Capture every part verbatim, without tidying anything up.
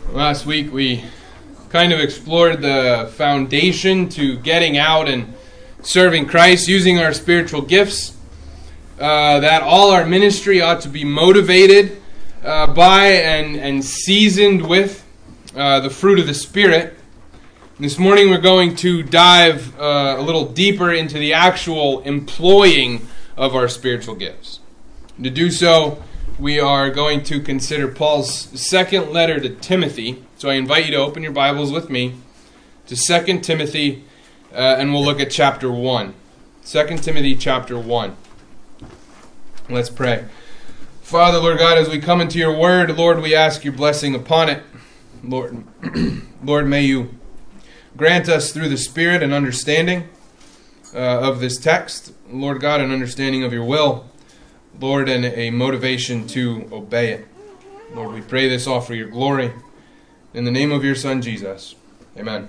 Last week we kind of explored the foundation to getting out and serving Christ, using our spiritual gifts, uh, that all our ministry ought to be motivated uh, by and, and seasoned with uh, the fruit of the Spirit. This morning we're going to dive uh, a little deeper into the actual employing of our spiritual gifts. To do so, we are going to consider Paul's second letter to Timothy. So I invite you to open your Bibles with me to Second Timothy, uh, and we'll look at chapter one. Second Timothy chapter one. Let's pray. Father, Lord God, as we come into your word, Lord, we ask your blessing upon it. Lord, Lord, may you grant us through the Spirit an understanding uh, of this text. Lord God, an understanding of your will. Lord, and a motivation to obey it. Lord, we pray this all for your glory. In the name of your Son, Jesus. Amen.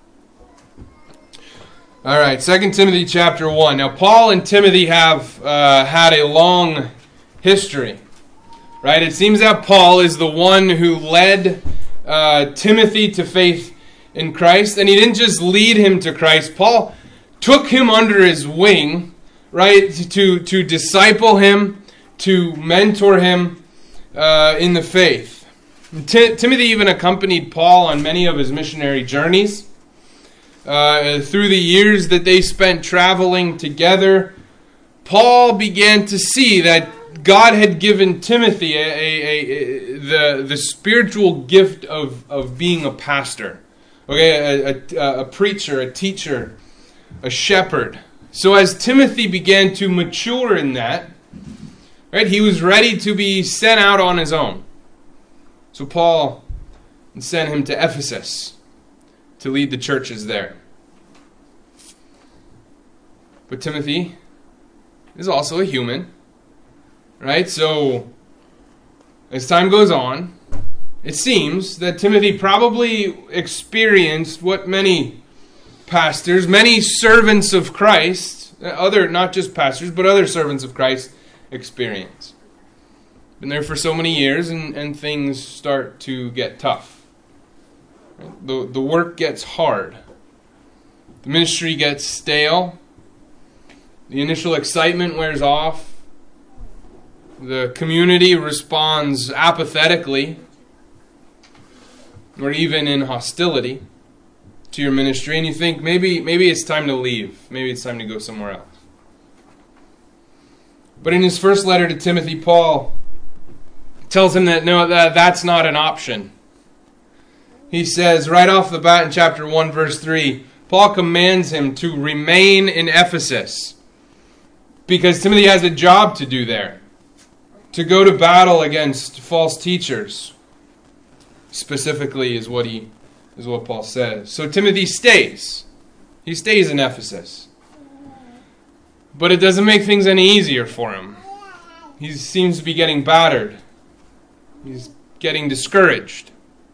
All right, Second Timothy chapter one. Now, Paul and Timothy have uh, had a long history. Right? It seems that Paul is the one who led uh, Timothy to faith in Christ. And he didn't just lead him to Christ. Paul took him under his wing, right, to, to disciple him, to mentor him uh, in the faith. T- Timothy even accompanied Paul on many of his missionary journeys. Uh, through the years that they spent traveling together, Paul began to see that God had given Timothy a, a, a, the, the spiritual gift of, of being a pastor, okay, a, a, a preacher, a teacher, a shepherd. So as Timothy began to mature in that, right, he was ready to be sent out on his own. So Paul sent him to Ephesus to lead the churches there. But Timothy is also a human, right? So as time goes on, it seems that Timothy probably experienced what many pastors, many servants of Christ, other not just pastors, but other servants of Christ experience. Been there for so many years, and, and things start to get tough. The, the work gets hard. The ministry gets stale. The initial excitement wears off. The community responds apathetically, or even in hostility to your ministry, and you think maybe maybe it's time to leave. Maybe it's time to go somewhere else. But in his first letter to Timothy, Paul tells him that no, that, that's not an option. He says right off the bat in chapter one, verse three, Paul commands him to remain in Ephesus because Timothy has a job to do there, to go to battle against false teachers. Specifically is what he is what Paul says. So Timothy stays. He stays in Ephesus. But it doesn't make things any easier for him. He seems to be getting battered. He's getting discouraged.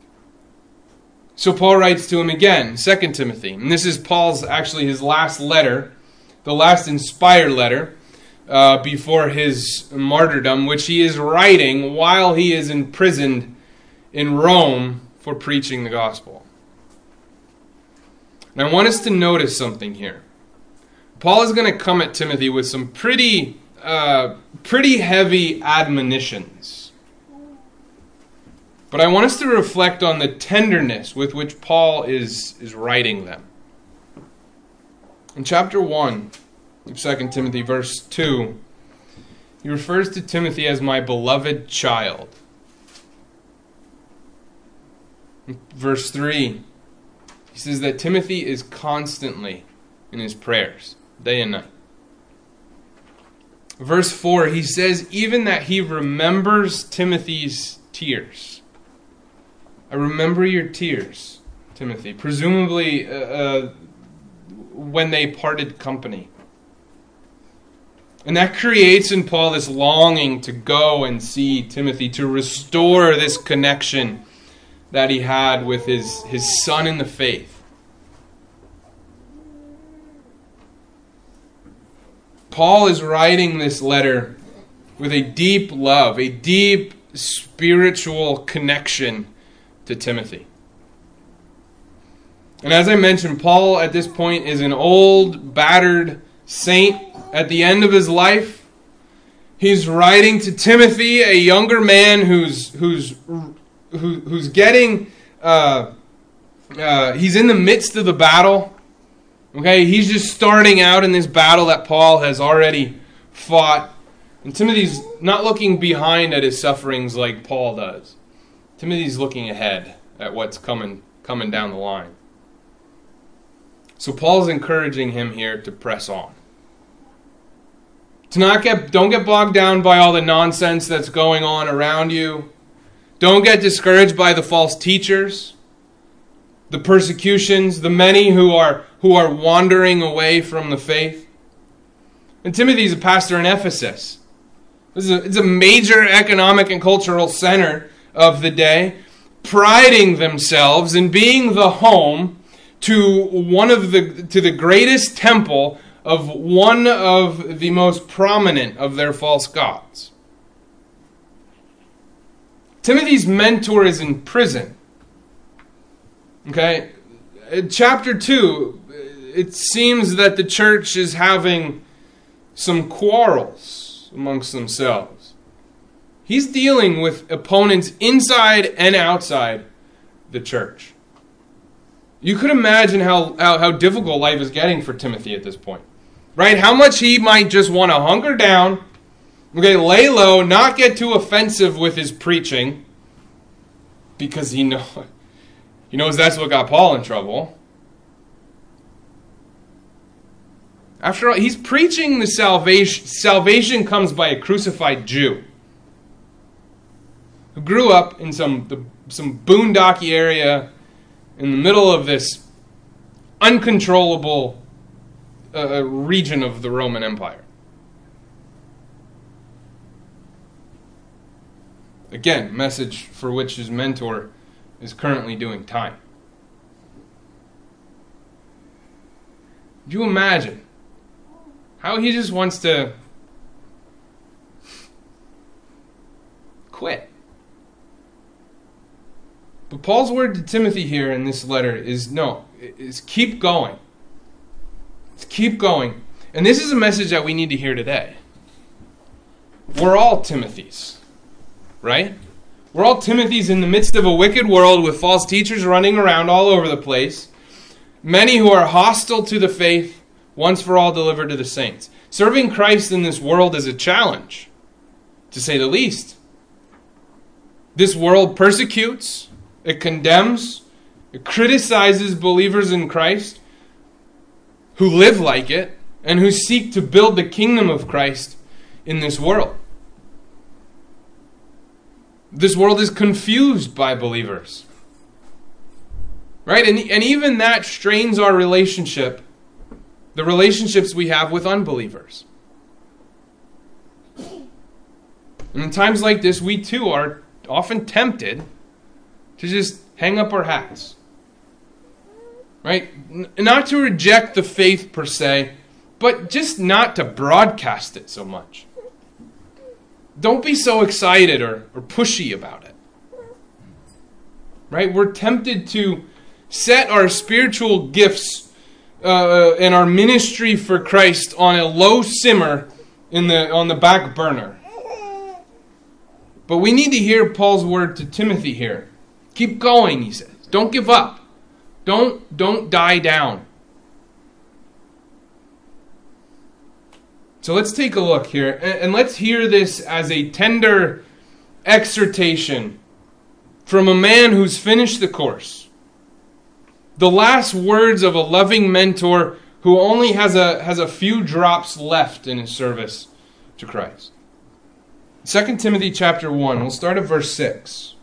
So Paul writes to him again, Second Timothy. And this is Paul's, actually his last letter, the last inspired letter uh, before his martyrdom, which he is writing while he is imprisoned in Rome for preaching the gospel. And I want us to notice something here. Paul is going to come at Timothy with some pretty, uh, pretty heavy admonitions. But I want us to reflect on the tenderness with which Paul is, is writing them. In chapter one of Second Timothy, verse two, he refers to Timothy as my beloved child. In verse three, he says that Timothy is constantly in his prayers, day and night. Verse four, he says even that he remembers Timothy's tears. I remember your tears, Timothy, presumably uh, uh, when they parted company. And that creates in Paul this longing to go and see Timothy, to restore this connection that he had with his, his son in the faith. Paul is writing this letter with a deep love, a deep spiritual connection to Timothy. And as I mentioned, Paul at this point is an old, battered saint at the end of his life. He's writing to Timothy, a younger man who's who's who, who's getting uh, uh, he's in the midst of the battle. Okay, he's just starting out in this battle that Paul has already fought. And Timothy's not looking behind at his sufferings like Paul does. Timothy's looking ahead at what's coming coming down the line. So Paul's encouraging him here to press on. To not get don't get bogged down by all the nonsense that's going on around you. Don't get discouraged by the false teachers, the persecutions, the many who are who are wandering away from the faith. And Timothy's a pastor in Ephesus. It's a, it's a major economic and cultural center of the day, priding themselves in being the home to one of the to the greatest temple of one of the most prominent of their false gods. Timothy's mentor is in prison. Okay? In chapter two, it seems that the church is having some quarrels amongst themselves. He's dealing with opponents inside and outside the church. You could imagine how, how, how difficult life is getting for Timothy at this point. Right? How much he might just want to hunker down, okay, lay low, not get too offensive with his preaching, because he know, he knows that's what got Paul in trouble. After all, he's preaching the salvation. Salvation comes by a crucified Jew who grew up in some the, some boondocky area in the middle of this uncontrollable uh, region of the Roman Empire. Again, message for which his mentor is currently doing time. Do you imagine how he just wants to quit? But Paul's word to Timothy here in this letter is no, is keep going. It's keep going. And this is a message that we need to hear today. We're all Timothys, right? We're all Timothys in the midst of a wicked world with false teachers running around all over the place. Many who are hostile to the faith, once for all delivered to the saints. Serving Christ in this world is a challenge, to say the least. This world persecutes, it condemns, it criticizes believers in Christ who live like it and who seek to build the kingdom of Christ in this world. This world is confused by believers. Right? And, and even that strains our relationship, the relationships we have with unbelievers. And in times like this, we too are often tempted to just hang up our hats. Right? N- not to reject the faith per se, but just not to broadcast it so much. Don't be so excited or, or pushy about it. Right? We're tempted to set our spiritual gifts uh, and our ministry for Christ on a low simmer in the on the back burner. But we need to hear Paul's word to Timothy here. Keep going, he says. Don't give up. Don't, don't die down. So let's take a look here, and, and let's hear this as a tender exhortation from a man who's finished the course. The last words of a loving mentor who only has a, has a few drops left in his service to Christ. Second Timothy chapter one, we'll start at verse six.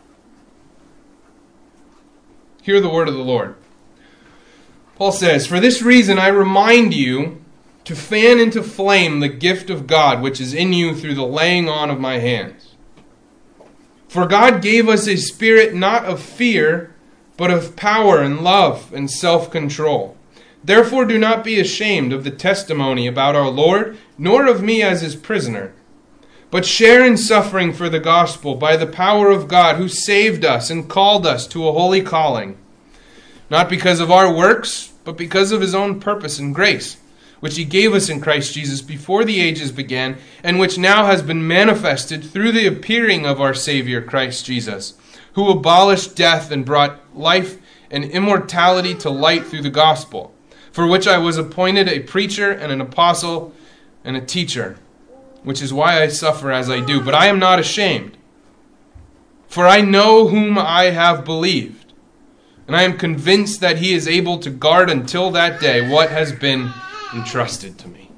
Hear the word of the Lord. Paul says, "For this reason I remind you to fan into flame the gift of God which is in you through the laying on of my hands. For God gave us a spirit not of fear, but of power and love and self-control. Therefore do not be ashamed of the testimony about our Lord, nor of me as his prisoner, but share in suffering for the gospel by the power of God, who saved us and called us to a holy calling, not because of our works, but because of his own purpose and grace, which he gave us in Christ Jesus before the ages began, and which now has been manifested through the appearing of our Savior Christ Jesus, who abolished death and brought life and immortality to light through the gospel, for which I was appointed a preacher and an apostle and a teacher, which is why I suffer as I do. But I am not ashamed, for I know whom I have believed, and I am convinced that he is able to guard until that day what has been entrusted to me.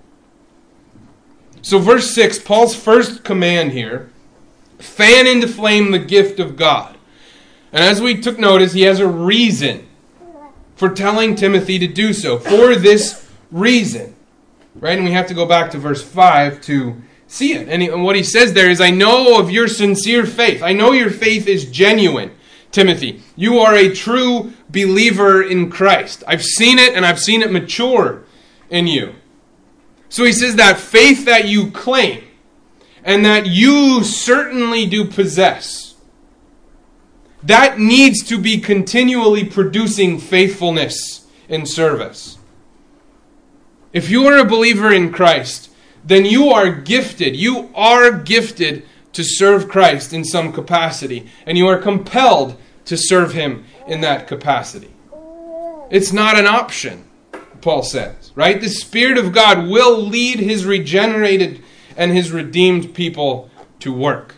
So verse six, Paul's first command here, fan into flame the gift of God. And as we took notice, he has a reason for telling Timothy to do so. For this reason. Right? And we have to go back to verse five to see it. And, he, and what he says there is, I know of your sincere faith. I know your faith is genuine, Timothy. You are a true believer in Christ. I've seen it, and I've seen it mature in you. So he says that faith that you claim, and that you certainly do possess, that needs to be continually producing faithfulness in service. If you are a believer in Christ, then you are gifted. You are gifted to serve Christ in some capacity. And you are compelled to serve him in that capacity. It's not an option, Paul says. Right? The Spirit of God will lead his regenerated and his redeemed people to work.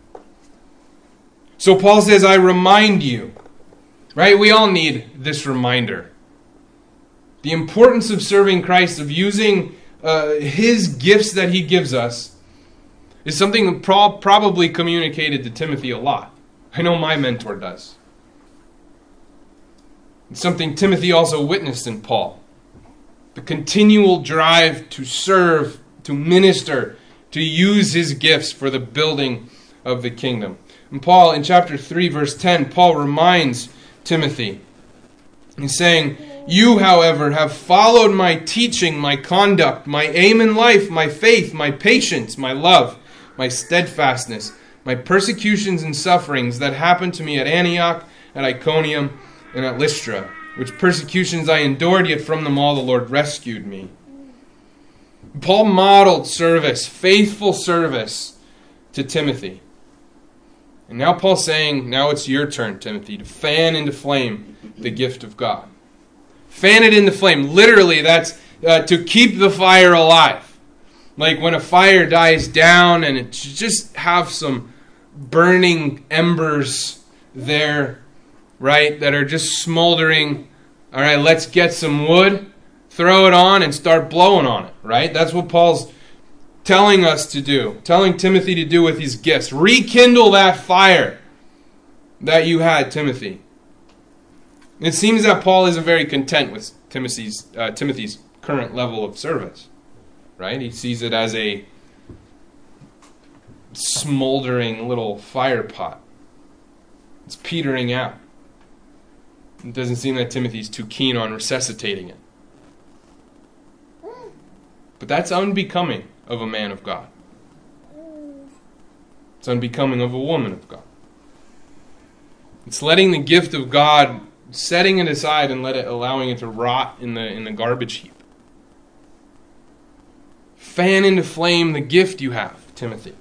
So Paul says, I remind you. Right? We all need this reminder. The importance of serving Christ, of using uh, his gifts that he gives us, is something that Paul probably communicated to Timothy a lot. I know my mentor does. It's something Timothy also witnessed in Paul. The continual drive to serve, to minister, to use his gifts for the building of the kingdom. And Paul, in chapter three, verse ten, Paul reminds Timothy, he's saying, you, however, have followed my teaching, my conduct, my aim in life, my faith, my patience, my love, my steadfastness, my persecutions and sufferings that happened to me at Antioch, at Iconium, and at Lystra, which persecutions I endured, yet from them all the Lord rescued me. Paul modeled service, faithful service, to Timothy. And now Paul's saying, now it's your turn, Timothy, to fan into flame the gift of God. Fan it into flame. Literally, that's uh, to keep the fire alive. Like when a fire dies down and it just have some burning embers there, right, that are just smoldering. All right, let's get some wood, throw it on, and start blowing on it, right? That's what Paul's telling us to do, telling Timothy to do with his gifts. Rekindle that fire that you had, Timothy. It seems that Paul isn't very content with Timothy's, uh, Timothy's current level of service, right? He sees it as a smoldering little fire pot. It's petering out. It doesn't seem that Timothy's too keen on resuscitating it. But that's unbecoming of a man of God. It's unbecoming of a woman of God. It's letting the gift of God, setting it aside and let it, allowing it to rot in the in the garbage heap. Fan into flame the gift you have, Timothy.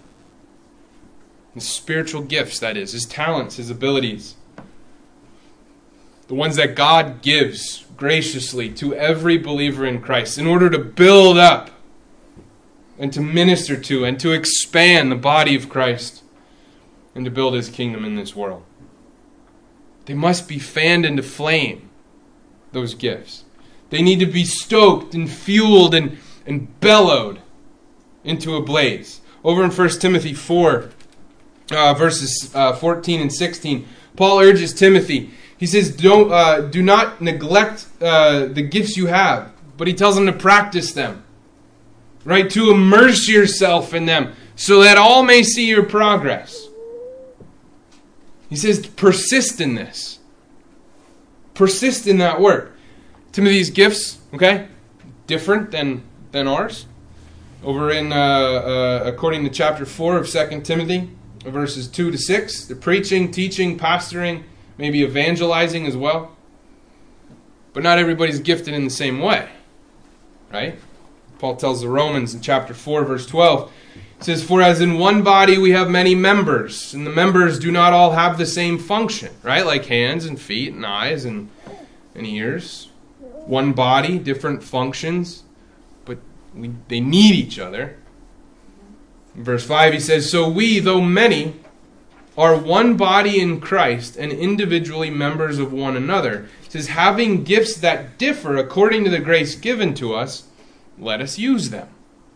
His spiritual gifts, that is, his talents, his abilities. The ones that God gives graciously to every believer in Christ in order to build up and to minister to and to expand the body of Christ and to build his kingdom in this world. They must be fanned into flame, those gifts. They need to be stoked and fueled and, and bellowed into a blaze. Over in First Timothy four, uh, verses uh, fourteen and sixteen, Paul urges Timothy. He says, "Don't uh, do not neglect uh, the gifts you have," but he tells him to practice them, right? To immerse yourself in them, so that all may see your progress. He says, persist in this. Persist in that work. Timothy's gifts, okay, different than, than ours. Over in, uh, uh, according to chapter four of Second Timothy, verses two to six, the preaching, teaching, pastoring, maybe evangelizing as well. But not everybody's gifted in the same way, right? Paul tells the Romans in chapter four, verse twelve, it says, "For as in one body we have many members, and the members do not all have the same function," right? Like hands and feet and eyes and, and ears. One body, different functions, but we, they need each other. In verse five he says, "So we, though many, are one body in Christ and individually members of one another." It says, "Having gifts that differ according to the grace given to us, let us use them."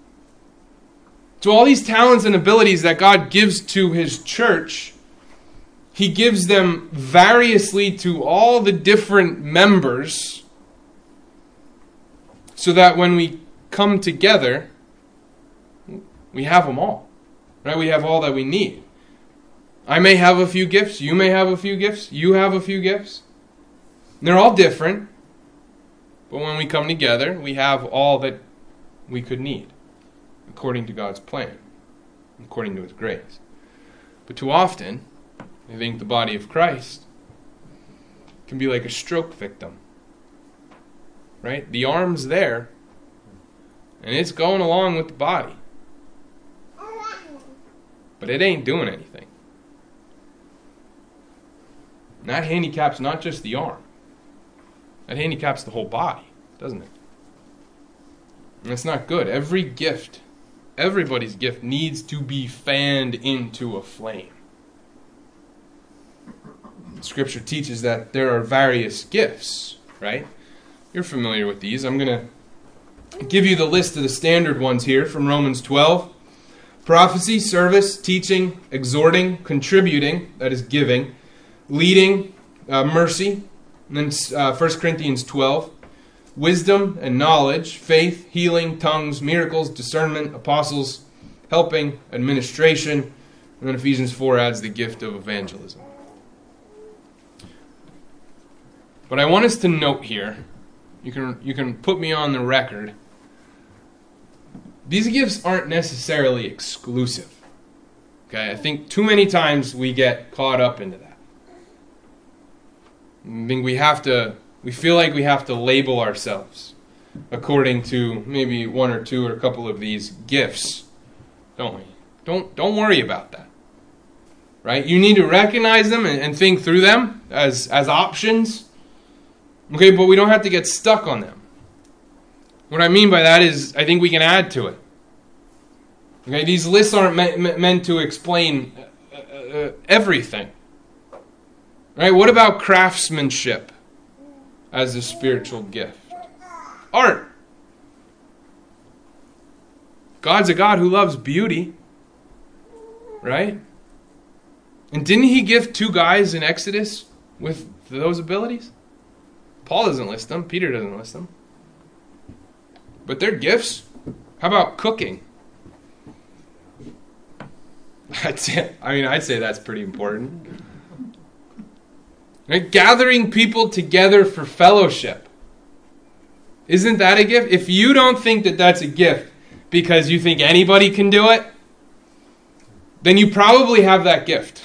So all these talents and abilities that God gives to His church, He gives them variously to all the different members, so that when we come together, we have them all. Right? We have all that we need. I may have a few gifts, you may have a few gifts, you have a few gifts. And they're all different. But when we come together, we have all that we could need, according to God's plan, according to His grace. But too often, I think the body of Christ can be like a stroke victim. Right? The arm's there, and it's going along with the body. But it ain't doing anything. And that handicaps not just the arm. That handicaps the whole body, doesn't it? And it's not good. Every gift, everybody's gift needs to be fanned into a flame. Scripture teaches that there are various gifts, right? You're familiar with these. I'm going to give you the list of the standard ones here from Romans twelve. Prophecy, service, teaching, exhorting, contributing, that is giving, leading, uh, mercy, and then uh, First Corinthians twelve. Wisdom and knowledge, faith, healing, tongues, miracles, discernment, apostles, helping, administration. And then Ephesians four adds the gift of evangelism. But I want us to note here, you can you can put me on the record, these gifts aren't necessarily exclusive. Okay, I think too many times we get caught up into that. I think we have to, we feel like we have to label ourselves according to maybe one or two or a couple of these gifts, don't we? Don't don't worry about that. Right? You need to recognize them and, and think through them as, as options. Okay, but we don't have to get stuck on them. What I mean by that is, I think we can add to it. Okay, these lists aren't me- meant to explain uh, uh, everything. Right? What about craftsmanship as a spiritual gift? Art. God's a God who loves beauty. Right? And didn't He give two guys in Exodus with those abilities? Paul doesn't list them. Peter doesn't list them. But they're gifts. How about cooking? I'd say, I mean, I'd say that's pretty important. Right? Gathering people together for fellowship. Isn't that a gift? If you don't think that that's a gift because you think anybody can do it, then you probably have that gift.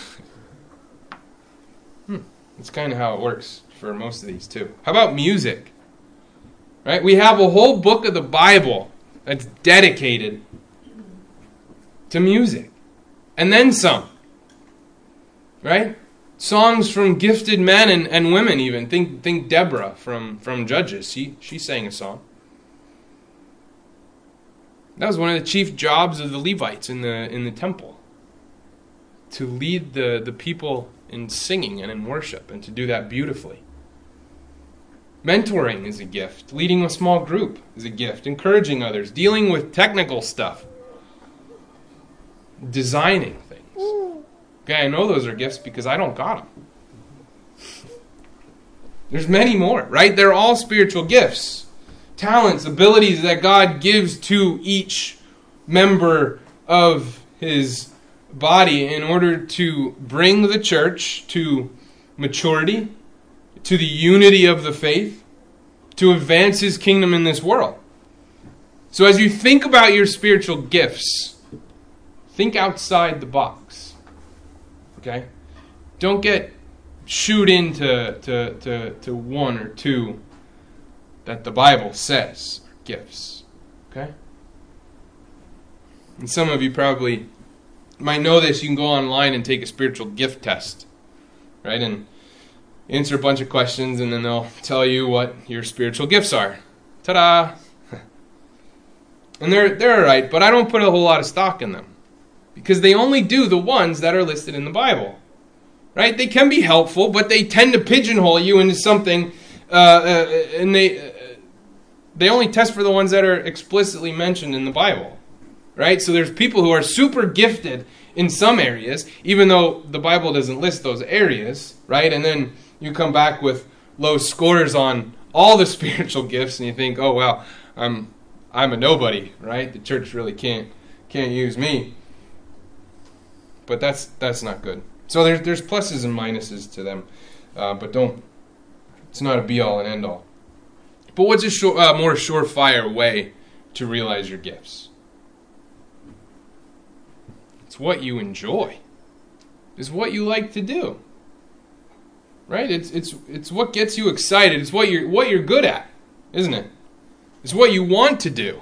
hmm. That's kind of how it works for most of these too. How about music? Right? We have a whole book of the Bible that's dedicated to music. And then some. Right? Songs from gifted men and, and women even. Think think Deborah from, from Judges. She, she sang a song. That was one of the chief jobs of the Levites in the in the temple. To lead the, the people in singing and in worship, and to do that beautifully. Mentoring is a gift. Leading a small group is a gift. Encouraging others. Dealing with technical stuff. Designing things. Okay, I know those are gifts because I don't got them. There's many more, right? They're all spiritual gifts. Talents, abilities that God gives to each member of His body in order to bring the church to maturity, to the unity of the faith, to advance His kingdom in this world. So as you think about your spiritual gifts, think outside the box. Okay? Don't get shoot into to, to, to one or two that the Bible says are gifts. Okay? And some of you probably might know this. You can go online and take a spiritual gift test. Right? And answer a bunch of questions, and then they'll tell you what your spiritual gifts are. Ta-da! And they're, they're all right, but I don't put a whole lot of stock in them. Because they only do the ones that are listed in the Bible. Right? They can be helpful, but they tend to pigeonhole you into something, uh, uh, and they uh, they only test for the ones that are explicitly mentioned in the Bible. Right? So there's people who are super gifted in some areas, even though the Bible doesn't list those areas, right? And then you come back with low scores on all the spiritual gifts, and you think, oh, well, I'm I'm a nobody, right? The church really can't can't use me. But that's that's not good. So there's there's pluses and minuses to them, uh, but don't. It's not a be all and end all. But what's a sure, uh, more surefire way to realize your gifts? It's what you enjoy. It's what you like to do. Right? It's it's it's what gets you excited. It's what you're what you're good at, isn't it? It's what you want to do.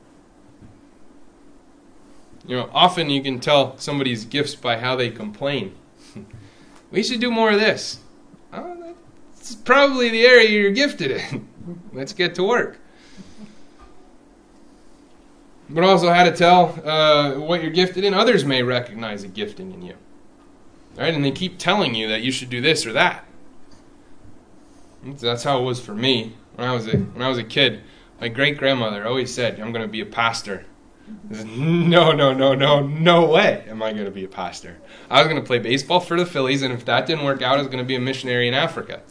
You know, often you can tell somebody's gifts by how they complain. We should do more of this. Oh, that's probably the area you're gifted in. Let's get to work. But also how to tell uh, what you're gifted in. Others may recognize a gifting in you. Right? And they keep telling you that you should do this or that. That's how it was for me when I was a when I was a kid. My great grandmother always said, "I'm going to be a pastor." I said, no, no, no, no, no way am I going to be a pastor. I was going to play baseball for the Phillies, and if that didn't work out, I was going to be a missionary in Africa.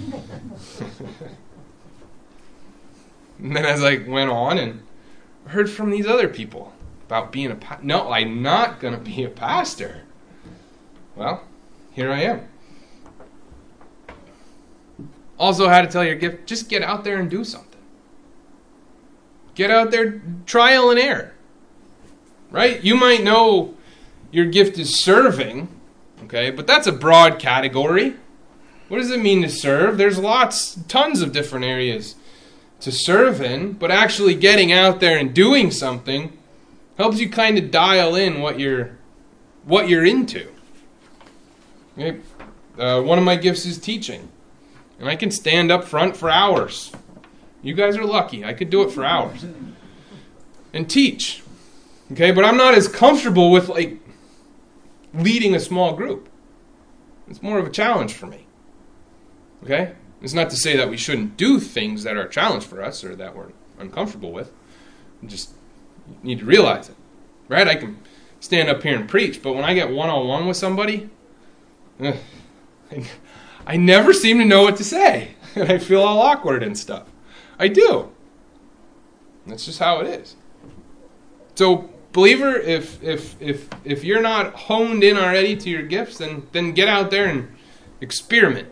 And then as I went on and heard from these other people about being a pastor, no, I'm not going to be a pastor. Well, here I am. Also, how to tell your gift, just get out there and do something. Get out there, trial and error. Right? You might know your gift is serving, okay, but that's a broad category. What does it mean to serve? There's lots, tons of different areas to serve in, but actually getting out there and doing something helps you kind of dial in what you're what you're into. Okay? Uh, one of my gifts is teaching. And I can stand up front for hours. You guys are lucky. I could do it for hours. And teach. Okay, but I'm not as comfortable with like leading a small group. It's more of a challenge for me. Okay? It's not to say that we shouldn't do things that are a challenge for us or that we're uncomfortable with. We just need to realize it. Right? I can stand up here and preach, but when I get one-on-one with somebody, ugh, I, I never seem to know what to say. And I feel all awkward and stuff. I do. That's just how it is. So, believer, if if if if you're not honed in already to your gifts, then then get out there and experiment.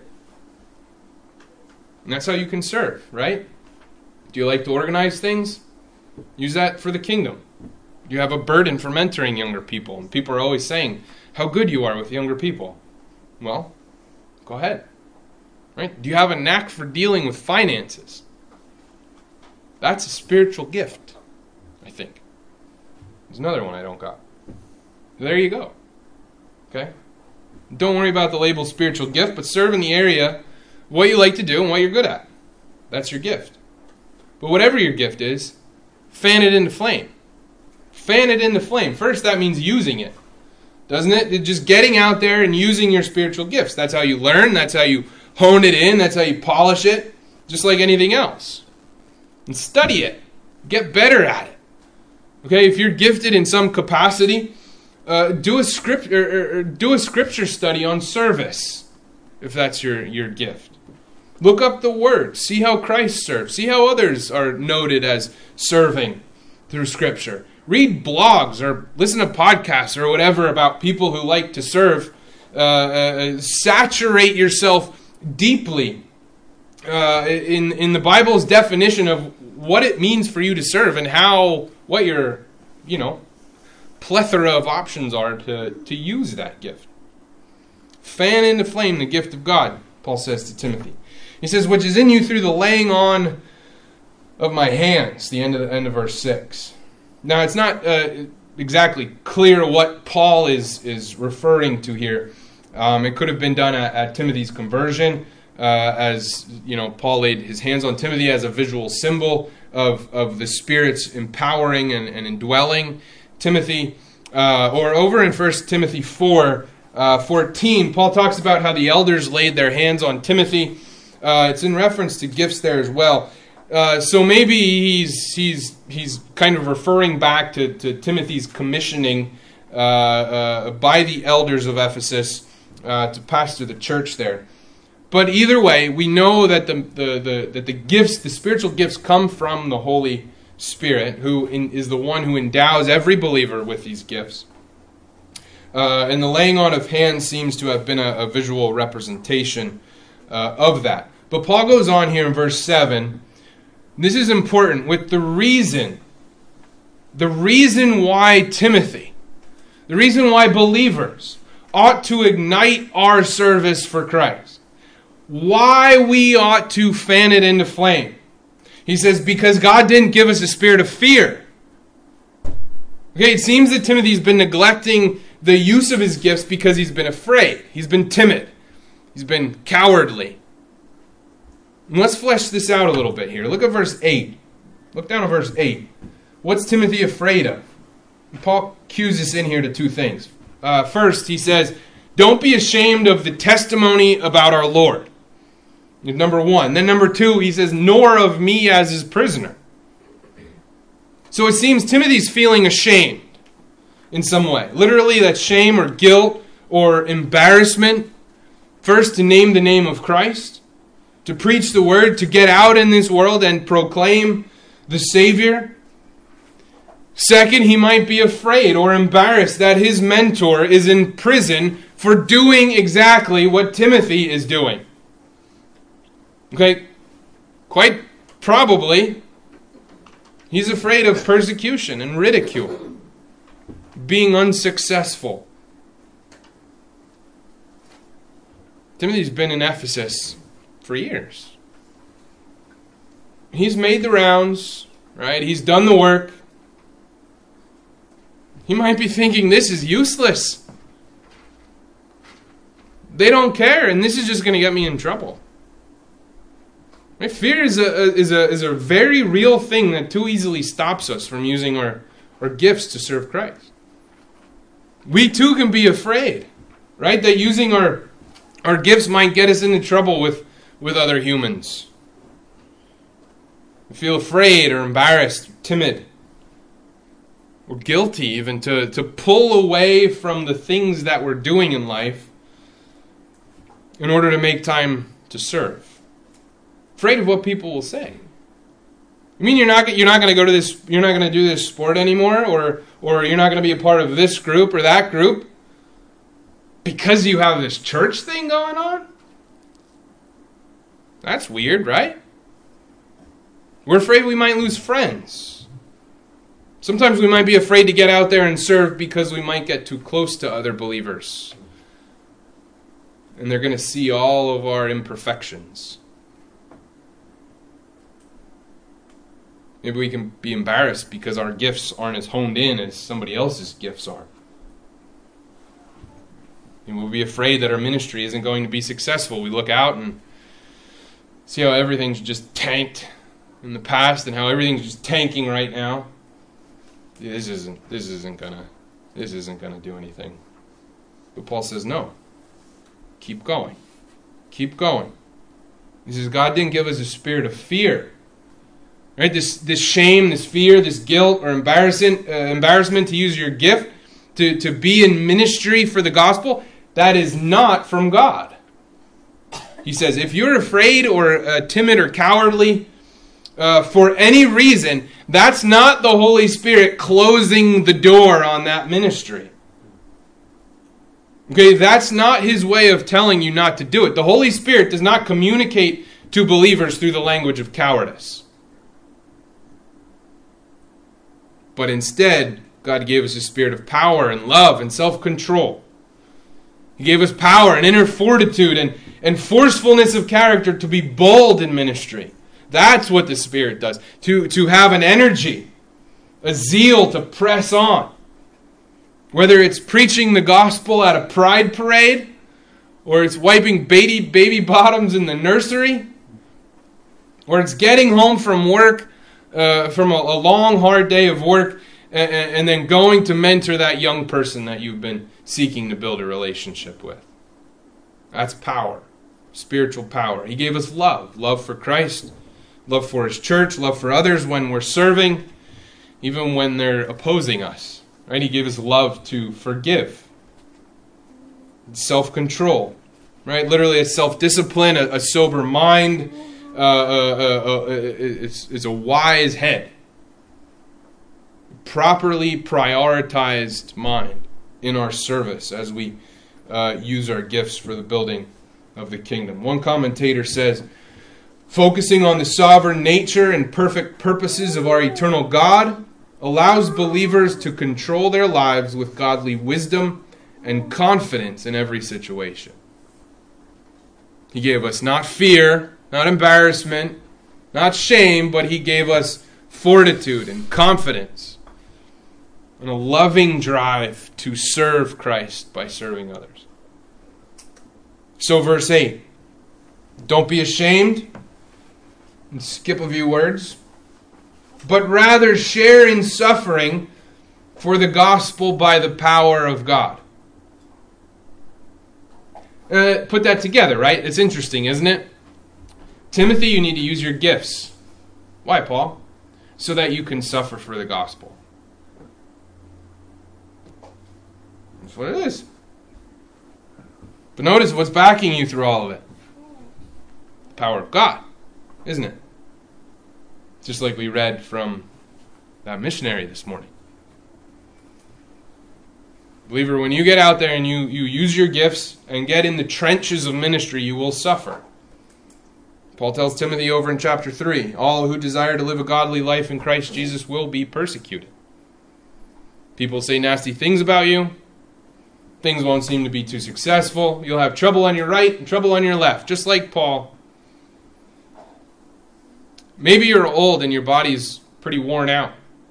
And that's how you can serve, right? Do you like to organize things? Use that for the kingdom. You have a burden for mentoring younger people, and people are always saying how good you are with younger people. Well, go ahead. Right? Do you have a knack for dealing with finances? That's a spiritual gift, I think. There's another one I don't got. There you go. Okay? Don't worry about the label spiritual gift, but serve in the area of what you like to do and what you're good at. That's your gift. But whatever your gift is, fan it into flame. Fan it into flame. First, that means using it. Doesn't it? It's just getting out there and using your spiritual gifts. That's how you learn. That's how you hone it in. That's how you polish it. Just like anything else. And study it. Get better at it. Okay, if you're gifted in some capacity, uh, do a script or, or, or do a scripture study on service, if that's your, your gift. Look up the Word. See how Christ served. See how others are noted as serving through Scripture. Read blogs or listen to podcasts or whatever about people who like to serve. Uh, uh, saturate yourself deeply uh, in in the Bible's definition of what it means for you to serve and how, what your, you know, plethora of options are to, to use that gift. Fan into flame the gift of God, Paul says to Timothy. He says, which is in you through the laying on of my hands, the end of the end of verse six. Now, it's not uh, exactly clear what Paul is, is referring to here. Um, it could have been done at, at Timothy's conversion, uh, as you know, Paul laid his hands on Timothy as a visual symbol of, of the Spirit's empowering and, and indwelling Timothy. Uh, or over in First Timothy four, uh, fourteen, Paul talks about how the elders laid their hands on Timothy. Uh, it's in reference to gifts there as well. Uh, so maybe he's he's he's kind of referring back to, to Timothy's commissioning uh, uh, by the elders of Ephesus uh, to pastor the church there. But either way, we know that the, the, the that the gifts, the spiritual gifts, come from the Holy Spirit, who in, is the one who endows every believer with these gifts. Uh, and the laying on of hands seems to have been a, a visual representation uh, of that. But Paul goes on here in verse seven. This is important, with the reason, the reason why Timothy, the reason why believers ought to ignite our service for Christ. Why we ought to fan it into flame. He says, because God didn't give us a spirit of fear. Okay, it seems that Timothy's been neglecting the use of his gifts because he's been afraid. He's been timid. He's been cowardly. And let's flesh this out a little bit here. Look at verse eight. Look down at verse eight. What's Timothy afraid of? And Paul cues us in here to two things. Uh, first, he says, don't be ashamed of the testimony about our Lord. Number one. Then number two, he says, nor of me as his prisoner. So it seems Timothy's feeling ashamed in some way. Literally, that's shame or guilt or embarrassment. First, to name the name of Christ. To preach the word, to get out in this world and proclaim the Savior. Second, he might be afraid or embarrassed that his mentor is in prison for doing exactly what Timothy is doing. Okay, quite probably, he's afraid of persecution and ridicule, being unsuccessful. Timothy's been in Ephesus for years. He's made the rounds, right? He's done the work. He might be thinking, this is useless. They don't care, and this is just going to get me in trouble. Right? Fear is a, is, a, is a very real thing that too easily stops us from using our, our gifts to serve Christ. We too can be afraid, right? That using our, our gifts might get us into trouble with with other humans. We feel afraid or embarrassed, timid, or guilty even to, to pull away from the things that we're doing in life in order to make time to serve. Afraid of what people will say. You mean you're not you're not going to go to this you're not going to do this sport anymore, or or you're not going to be a part of this group or that group because you have this church thing going on? That's weird, right? We're afraid we might lose friends. Sometimes we might be afraid to get out there and serve because we might get too close to other believers. And they're going to see all of our imperfections. Maybe we can be embarrassed because our gifts aren't as honed in as somebody else's gifts are. And we'll be afraid that our ministry isn't going to be successful. We look out and see how everything's just tanked in the past and how everything's just tanking right now. This isn't this isn't gonna this isn't gonna do anything. But Paul says no. Keep going. Keep going. He says God didn't give us a spirit of fear. Right? This this shame, this fear, this guilt or embarrassment uh, embarrassment to use your gift to, to be in ministry for the gospel, that is not from God. He says, if you're afraid or uh, timid or cowardly uh, for any reason, that's not the Holy Spirit closing the door on that ministry. Okay, that's not His way of telling you not to do it. The Holy Spirit does not communicate to believers through the language of cowardice. But instead, God gave us a spirit of power and love and self-control. He gave us power and inner fortitude and, and forcefulness of character to be bold in ministry. That's what the Spirit does. To, to have an energy, a zeal to press on. Whether it's preaching the gospel at a pride parade, or it's wiping baby, baby bottoms in the nursery, or it's getting home from work, uh, from a, a long, hard day of work, and, and then going to mentor that young person that you've been seeking to build a relationship with. That's power, spiritual power. He gave us love, love for Christ, love for His church, love for others when we're serving, even when they're opposing us. Right? He gave us love to forgive, self-control, right? Literally a self-discipline, a, a sober mind. Uh, uh, uh, uh, it's, it's a wise head. Properly prioritized mind in our service as we uh, use our gifts for the building of the kingdom. One commentator says, focusing on the sovereign nature and perfect purposes of our eternal God allows believers to control their lives with godly wisdom and confidence in every situation. He gave us not fear, not embarrassment, not shame, but He gave us fortitude and confidence and a loving drive to serve Christ by serving others. So verse eight, don't be ashamed, and skip a few words, but rather share in suffering for the gospel by the power of God. Uh, put that together, right? It's interesting, isn't it? Timothy, you need to use your gifts. Why, Paul? So that you can suffer for the gospel. That's what it is. But notice what's backing you through all of it. The power of God, isn't it? Just like we read from that missionary this morning. Believer, when you get out there and you, you use your gifts and get in the trenches of ministry, you will suffer. Paul tells Timothy over in chapter three, all who desire to live a godly life in Christ Jesus will be persecuted. People say nasty things about you. Things won't seem to be too successful. You'll have trouble on your right and trouble on your left, just like Paul. Maybe you're old and your body's pretty worn out.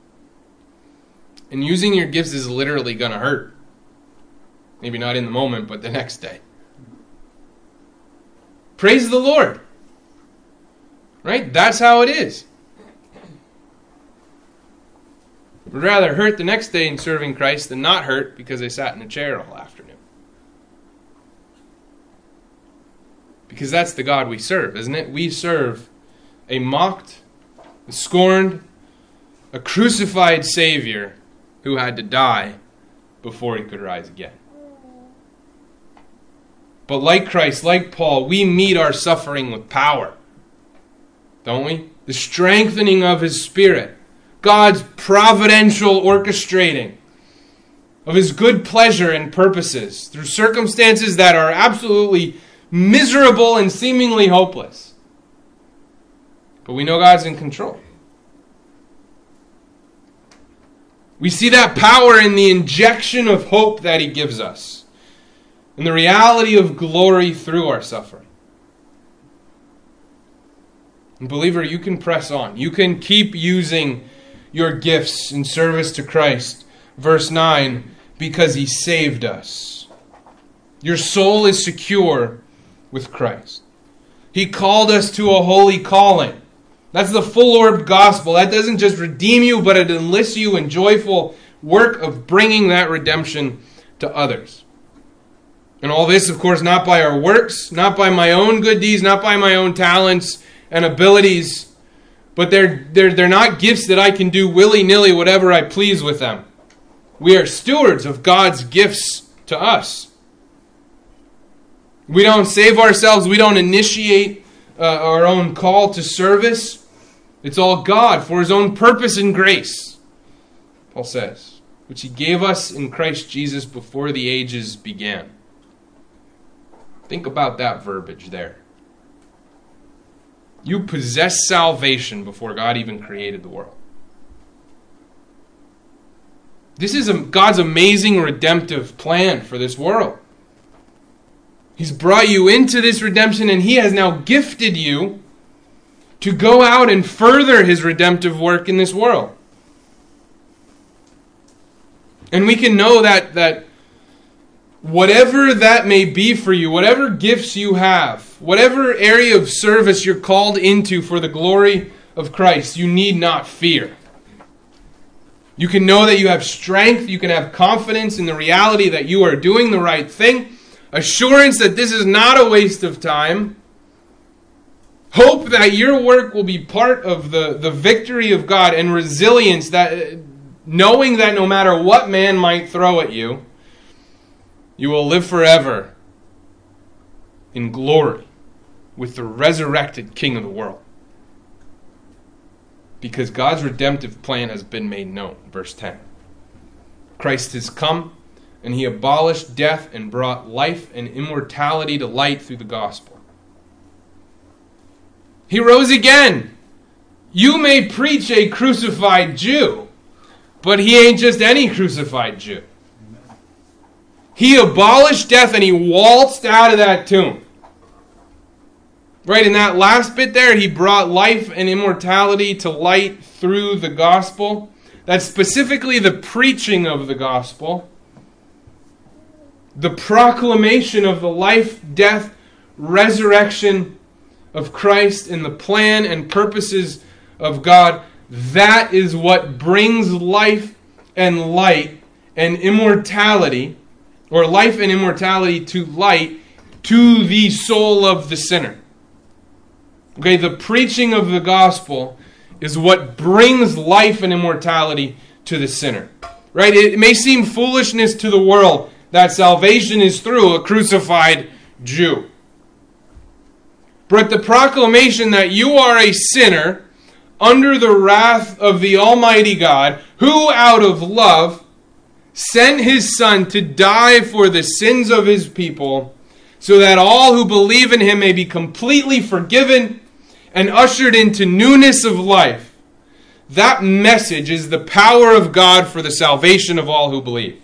And using your gifts is literally going to hurt. Maybe not in the moment, but the next day. Praise the Lord. Right? That's how it is. Would rather hurt the next day in serving Christ than not hurt because I sat in a chair all afternoon. Because that's the God we serve, isn't it? We serve a mocked, a scorned, a crucified Savior who had to die before He could rise again. But like Christ, like Paul, we meet our suffering with power. Don't we? The strengthening of His Spirit. God's providential orchestrating of His good pleasure and purposes through circumstances that are absolutely miserable and seemingly hopeless. But we know God's in control. We see that power in the injection of hope that He gives us, in the reality of glory through our suffering. And believer, you can press on. You can keep using your gifts in service to Christ. Verse nine, because He saved us. Your soul is secure with Christ. He called us to a holy calling. That's the full-orbed gospel. That doesn't just redeem you, but it enlists you in joyful work of bringing that redemption to others. And all this, of course, not by our works, not by my own good deeds, not by my own talents and abilities, but they're, they're, they're not gifts that I can do willy-nilly whatever I please with them. We are stewards of God's gifts to us. We don't save ourselves. We don't initiate uh, our own call to service. It's all God for His own purpose and grace, Paul says, which He gave us in Christ Jesus before the ages began. Think about that verbiage there. You possess salvation before God even created the world. This is a, God's amazing redemptive plan for this world. He's brought you into this redemption, and He has now gifted you to go out and further His redemptive work in this world. And we can know that, that whatever that may be for you, whatever gifts you have, whatever area of service you're called into for the glory of Christ, you need not fear. You can know that you have strength, you can have confidence in the reality that you are doing the right thing, assurance that this is not a waste of time, hope that your work will be part of the, the victory of God, and resilience, that knowing that no matter what man might throw at you, you will live forever in glory with the resurrected King of the world. Because God's redemptive plan has been made known. Verse ten. Christ has come, and He abolished death and brought life and immortality to light through the gospel. He rose again. You may preach a crucified Jew, but He ain't just any crucified Jew. He abolished death and He waltzed out of that tomb. Right, in that last bit there, He brought life and immortality to light through the gospel. That's specifically the preaching of the gospel. The proclamation of the life, death, resurrection of Christ and the plan and purposes of God. That is what brings life and light and immortality, or life and immortality to light, to the soul of the sinner. Okay, the preaching of the gospel is what brings life and immortality to the sinner. Right? It may seem foolishness to the world that salvation is through a crucified Jew. But the proclamation that you are a sinner under the wrath of the Almighty God, who out of love sent His Son to die for the sins of His people, so that all who believe in Him may be completely forgiven and ushered into newness of life. That message is the power of God for the salvation of all who believe.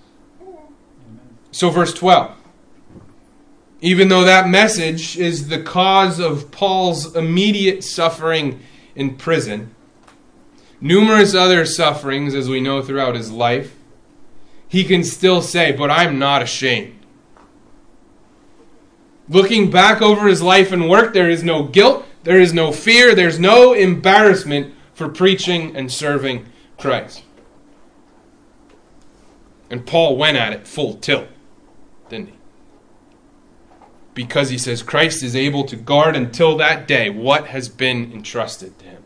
So verse twelve. Even though that message is the cause of Paul's immediate suffering in prison, numerous other sufferings, as we know throughout his life, he can still say, but I'm not ashamed. Looking back over his life and work, there is no guilt, there is no fear, there's no embarrassment for preaching and serving Christ. And Paul went at it full tilt, didn't he? Because he says Christ is able to guard until that day what has been entrusted to him.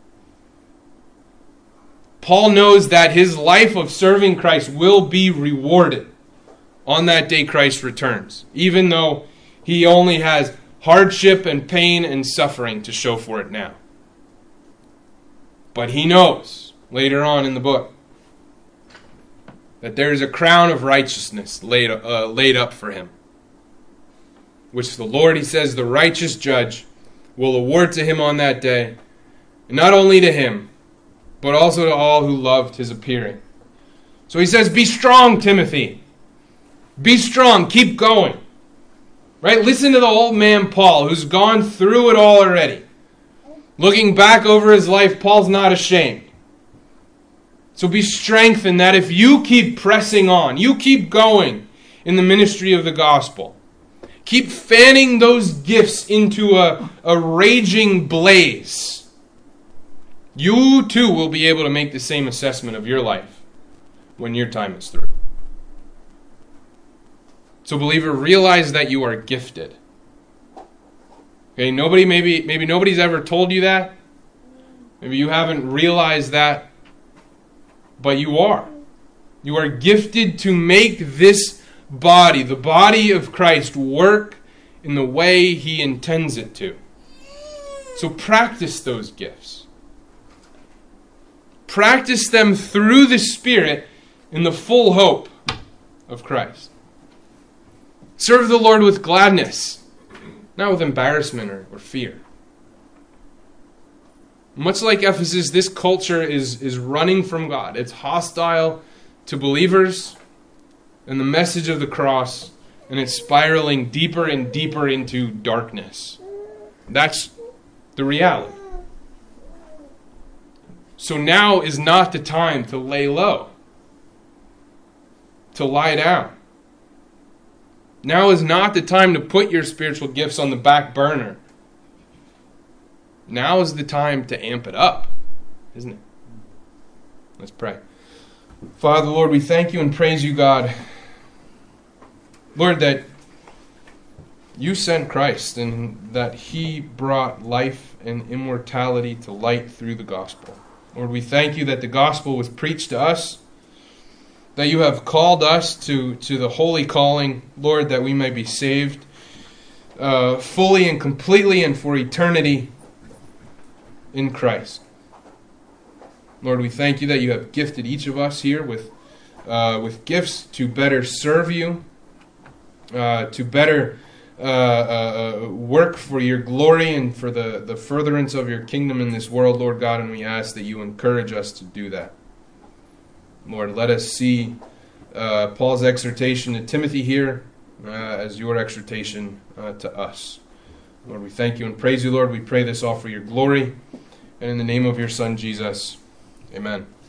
Paul knows that his life of serving Christ will be rewarded on that day Christ returns, even though he only has hardship and pain and suffering to show for it now. But he knows, later on in the book, that there is a crown of righteousness laid, uh, laid up for him, which the Lord, he says, the righteous judge, will award to him on that day, and not only to him, but also to all who loved his appearing. So he says, be strong, Timothy. Be strong. Keep going. Right? Listen to the old man Paul, who's gone through it all already. Looking back over his life, Paul's not ashamed. So be strengthened that if you keep pressing on, you keep going in the ministry of the gospel, keep fanning those gifts into a, a raging blaze, you too will be able to make the same assessment of your life when your time is through. So, believer, realize that you are gifted. Okay, nobody maybe maybe nobody's ever told you that. Maybe you haven't realized that, but you are. You are gifted to make this body, the body of Christ, work in the way He intends it to. So practice those gifts. Practice them through the Spirit in the full hope of Christ. Serve the Lord with gladness, not with embarrassment or, or fear. Much like Ephesus, this culture is, is running from God. It's hostile to believers and the message of the cross, and it's spiraling deeper and deeper into darkness. That's the reality. So now is not the time to lay low, to lie down. Now is not the time to put your spiritual gifts on the back burner. Now is the time to amp it up, isn't it? Let's pray. Father, Lord, we thank you and praise you, God. Lord, that you sent Christ and that he brought life and immortality to light through the gospel. Lord, we thank you that the gospel was preached to us, that you have called us to, to the holy calling, Lord, that we may be saved uh, fully and completely and for eternity in Christ. Lord, we thank you that you have gifted each of us here with, uh, with gifts to better serve you, uh, to better uh, uh, work for your glory and for the, the furtherance of your kingdom in this world, Lord God, and we ask that you encourage us to do that. Lord, let us see uh, Paul's exhortation to Timothy here uh, as your exhortation uh, to us. Lord, we thank you and praise you, Lord. We pray this all for your glory. And in the name of your Son, Jesus, amen.